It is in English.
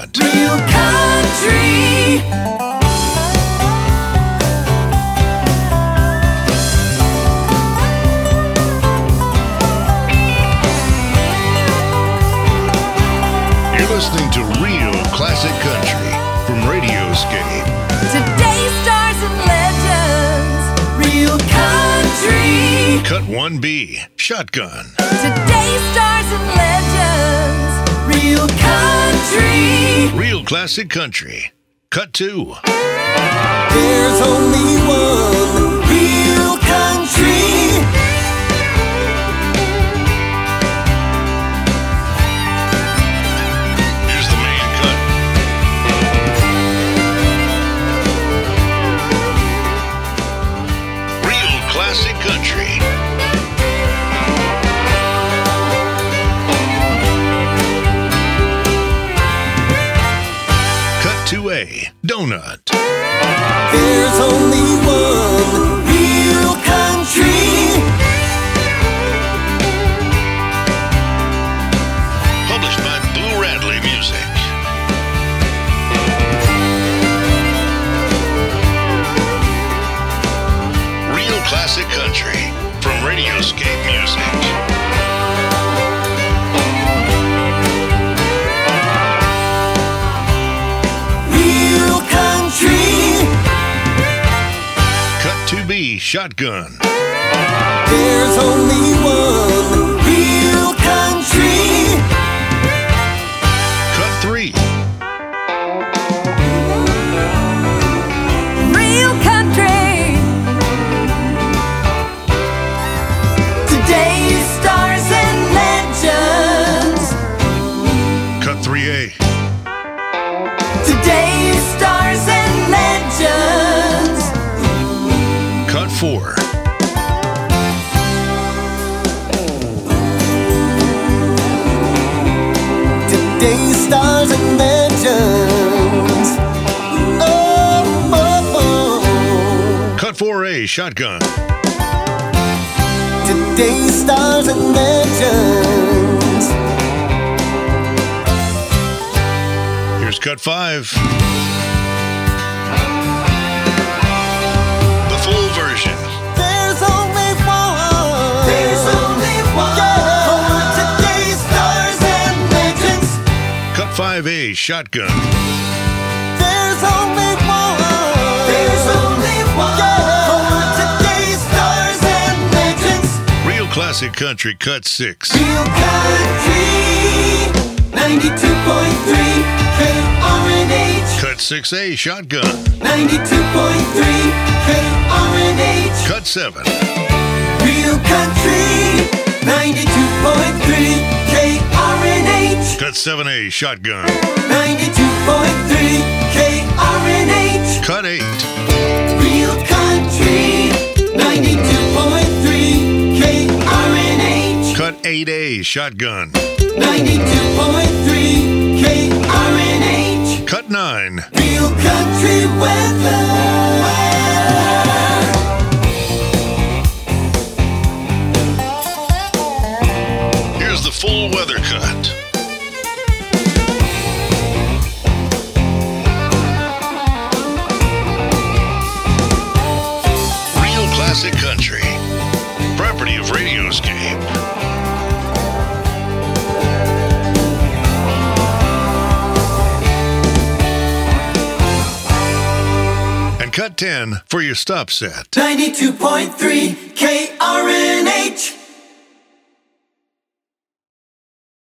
Donut. Real country. You're listening to Real Classic Country from Radioscape. Today's stars and legends. Real country. Cut 1B, Shotgun. Today's stars and legends. Real country. Real Classic Country. Cut 2. There's only one real country. Here's the main cut. Real Classic Country. Cut 2A, Donut. There's only one real country. Published by Boo Radley Music. Real Classic Country from Radioscape Music. Real country. Cut 2B, Shotgun. There's only one real country. Cut 3. Real country. Today's stars and legends. Cut 3A. Today's stars and legends. Cut 4. Today's stars and legends. Oh, oh, oh. Cut 4A, Shotgun. Today's stars and legends. Here's Cut 5. The full version. There's only one. There's only one. For today's stars and legends. Cut 5A, Shotgun. There's only one. There's only one. For today's stars and legends. Real Classic Country, Cut 6. Real country. 92.3 KRNH. Cut 6A, Shotgun. 92.3 KRNH. Cut 7. Real country. 92.3 KRNH. Cut 7A, Shotgun. 92.3 KRNH. Cut 8. Real country. 92.3 KRNH. Cut 8A, Shotgun. 92.3 KRNH. Cut 9. Real country weather. Here's the full weather cut. Real Classic Country. Property of Radioscape. And cut 10 for your stop set. 92.3 KRNH.